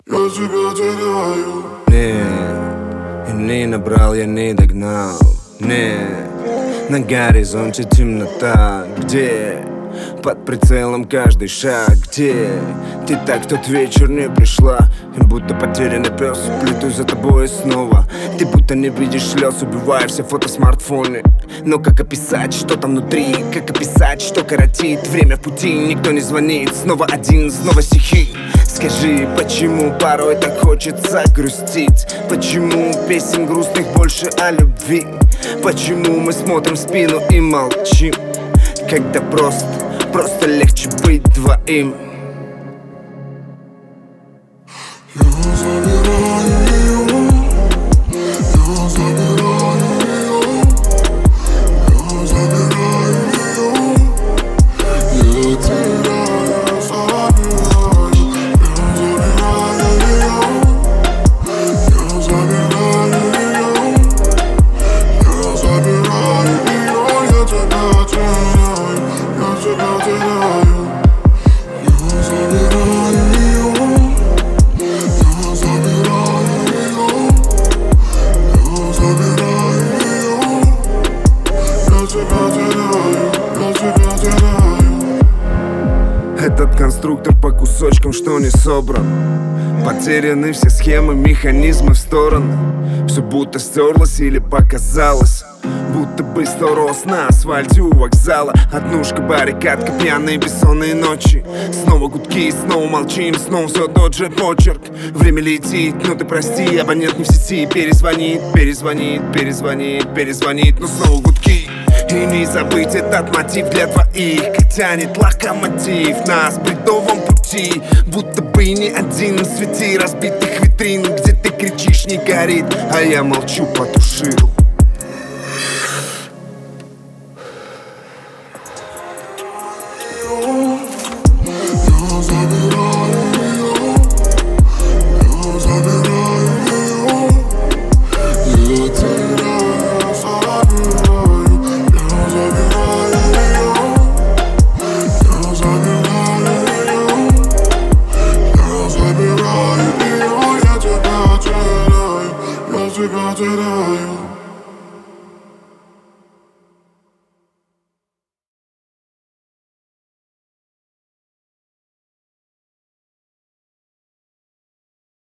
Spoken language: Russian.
Я тебя теряю. Нет, я не набрал, я не догнал. Нет, на горизонте темнота. Где? Под прицелом каждый шаг. Где? Ты так в тот вечер не пришла. И будто потерянный пес, плетусь за тобой снова. Ты будто не видишь слез, убиваешь все фото в смартфоне. Но как описать, что там внутри? Как описать, что коротит время в пути? Никто не звонит, снова один, снова стихи. Скажи, почему порой так хочется грустить? Почему песен грустных больше о любви? Почему мы смотрим в спину и молчим? Когда просто легче быть двоим. Я забираю ее. Я забираю ее. Я забираю ее. Я теряю, забираю. Я забираю ее. Я забираю ее. Я забираю ее. Я тебя теряю. Я забираю ее. Я забираю ее. Я забираю ее. Я тебя теряю. Я тебя теряю. Этот конструктор по кусочкам, что не собран. Потеряны все схемы, механизмы в стороны. Все будто стерлось или показалось. Будто бы 100 роз на асфальте у вокзала. Однушка, баррикадка, пьяные бессонные ночи. Снова гудки, снова молчим, снова все тот же почерк. Время летит, но ты прости, абонент не в сети. Перезвонит, перезвонит, перезвонит, перезвонит, но снова гудки. И не забыть этот мотив для двоих, как тянет локомотив нас в бредовом пути. Будто бы не один в свете разбитых витрин, где ты кричишь не горит, а я молчу, потушил. Я забираю ее. Я забираю ее. Я теряю, забираю. Я забираю ее. Я забираю ее. Я забираю ее. Я тебя теряю. Я тебя теряю.